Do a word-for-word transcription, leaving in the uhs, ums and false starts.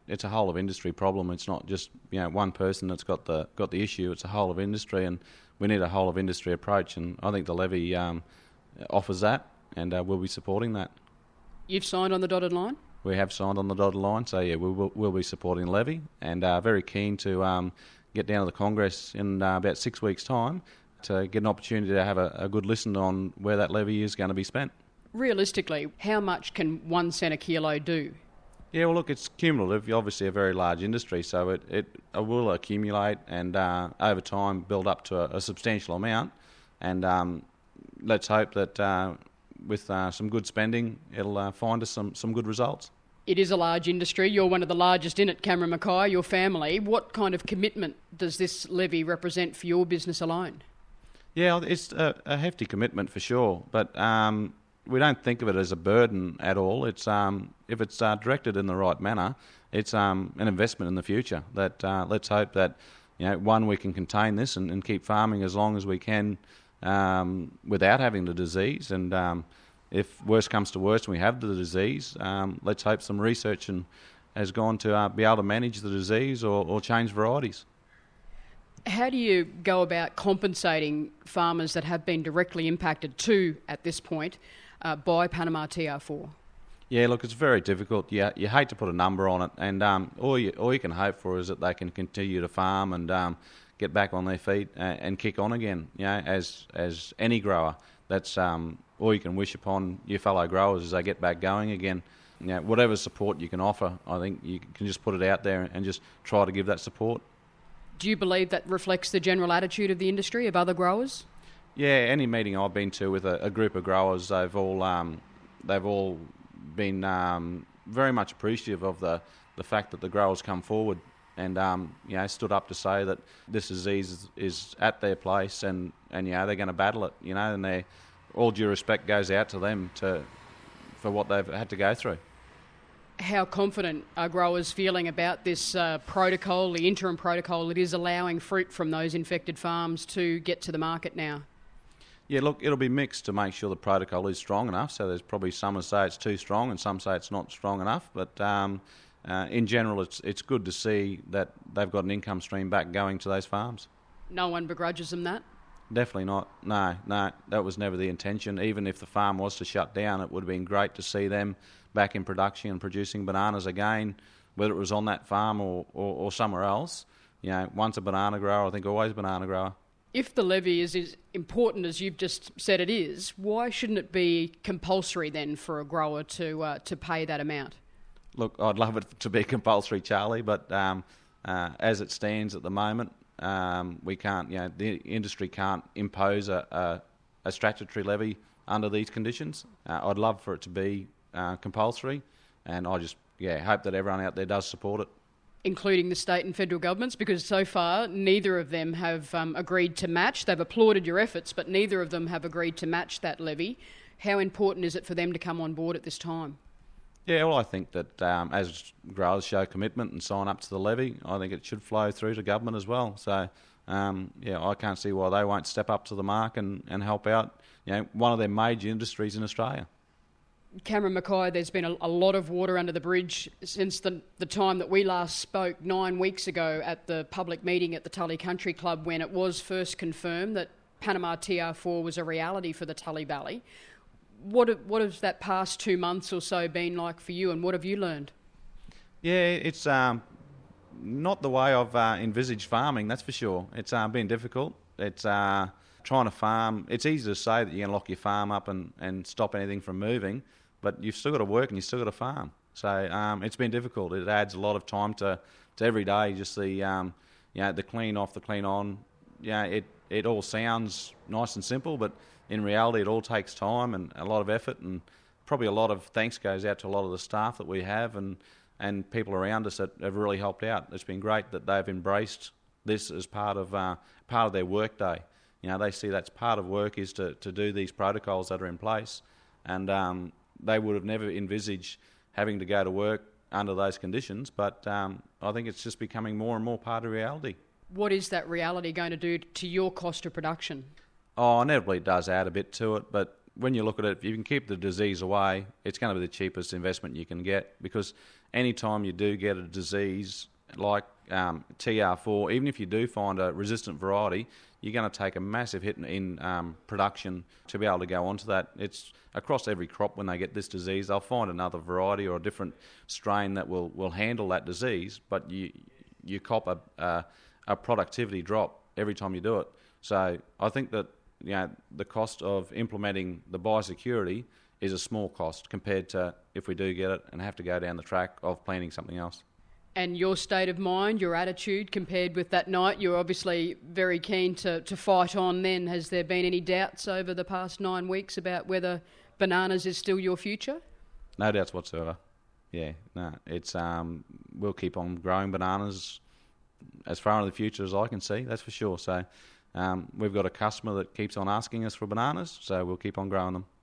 it's a whole of industry problem. It's not just, you know, one person that's got the got the issue. It's a whole of industry, and we need a whole of industry approach. And I think the levy um, offers that, and uh, we'll be supporting that. You've signed on the dotted line? We have signed on the dotted line, so yeah, we will we'll be supporting the levy, and uh, very keen to um, get down to the Congress in uh, about six weeks' time to get an opportunity to have a, a good listen on where that levy is going to be spent. Realistically, how much can one cent a kilo do? Yeah, well, look, it's cumulative. You're obviously a very large industry, so it, it will accumulate and uh, over time build up to a, a substantial amount. And um, let's hope that uh, with uh, some good spending, it'll uh, find us some, some good results. It is a large industry. You're one of the largest in it, Cameron Mackay, your family. What kind of commitment does this levy represent for your business alone? Yeah, it's a, a hefty commitment for sure, but um, we don't think of it as a burden at all. It's um, if it's uh, directed in the right manner, it's um, an investment in the future. That uh, let's hope that, you know, one, we can contain this and, and keep farming as long as we can um, without having the disease. And um, if worse comes to worse and we have the disease, um, let's hope some research and has gone to uh, be able to manage the disease or, or change varieties. How do you go about compensating farmers that have been directly impacted too, at this point, uh, by Panama T R four? Yeah, look, it's very difficult. You, you hate to put a number on it, and um, all, you, all you can hope for is that they can continue to farm and um, get back on their feet and, and kick on again. You know, as as any grower, that's um, all you can wish upon your fellow growers as they get back going again. You know, whatever support you can offer, I think you can just put it out there and just try to give that support. Do you believe that reflects the general attitude of the industry, of other growers? Yeah, any meeting I've been to with a, a group of growers, they've all um, they've all been um, very much appreciative of the, the fact that the growers come forward and um, you know, stood up to say that this disease is, is at their place and, and you know, they're going to battle it. You know, and they all due respect goes out to them to for what they've had to go through. How confident are growers feeling about this uh, protocol, the interim protocol that is allowing fruit from those infected farms to get to the market now? Yeah, look, it'll be mixed to make sure the protocol is strong enough. So there's probably some who say it's too strong and some say it's not strong enough. But um, uh, in general, it's it's good to see that they've got an income stream back going to those farms. No one begrudges them that? Definitely not. No, no, that was never the intention. Even if the farm was to shut down, it would have been great to see them back in production and producing bananas again, whether it was on that farm or, or, or somewhere else. You know, once a banana grower, I think always a banana grower. If the levy is as important as you've just said it is, why shouldn't it be compulsory then for a grower to uh, to pay that amount? Look, I'd love it to be compulsory, Charlie, but um, uh, as it stands at the moment, um, we can't. You know, the industry can't impose a, a, a statutory levy under these conditions. Uh, I'd love for it to be Uh, compulsory, and I just yeah hope that everyone out there does support it, including the state and federal governments, because so far neither of them have um, agreed to match. They've applauded your efforts, but neither of them have agreed to match that levy. How important is it for them to come on board at this time? Yeah, well, I think that um, as growers show commitment and sign up to the levy, I think it should flow through to government as well. So um, yeah, I can't see why they won't step up to the mark and, and help out, you know, one of their major industries in Australia. Cameron Mackay, there's been a, a lot of water under the bridge since the, the time that we last spoke nine weeks ago at the public meeting at the Tully Country Club, when it was first confirmed that Panama T R four was a reality for the Tully Valley. What, what has that past two months or so been like for you, and what have you learned? Yeah, it's um, not the way I've uh, envisaged farming, that's for sure. It's uh, been difficult. It's uh, trying to farm. It's easy to say that you're going to lock your farm up and, and stop anything from moving, but you've still got to work and you've still got to farm. So um, it's been difficult. It adds a lot of time to, to every day, just the um, you know, the clean off, the clean on. Yeah, it, it all sounds nice and simple, but in reality it all takes time and a lot of effort, and probably a lot of thanks goes out to a lot of the staff that we have and, and people around us that have really helped out. It's been great that they've embraced this as part of uh, part of their work day. You know, they see that's part of work is to, to do these protocols that are in place, and um, they would have never envisaged having to go to work under those conditions, but um, I think it's just becoming more and more part of reality. What is that reality going to do to your cost of production? Oh, inevitably it does add a bit to it, but when you look at it, if you can keep the disease away, it's going to be the cheapest investment you can get, because anytime you do get a disease like um, T R four, even if you do find a resistant variety, you're going to take a massive hit in, in um, production to be able to go onto that. It's across every crop when they get this disease, they'll find another variety or a different strain that will, will handle that disease, but you you cop a, a, a productivity drop every time you do it. So I think that you know the cost of implementing the biosecurity is a small cost compared to if we do get it and have to go down the track of planting something else. And your state of mind, your attitude compared with that night, you're obviously very keen to, to fight on then. Has there been any doubts over the past nine weeks about whether bananas is still your future? No doubts whatsoever. Yeah, no, it's um, we'll keep on growing bananas as far into the future as I can see, that's for sure. So um, we've got a customer that keeps on asking us for bananas, so we'll keep on growing them.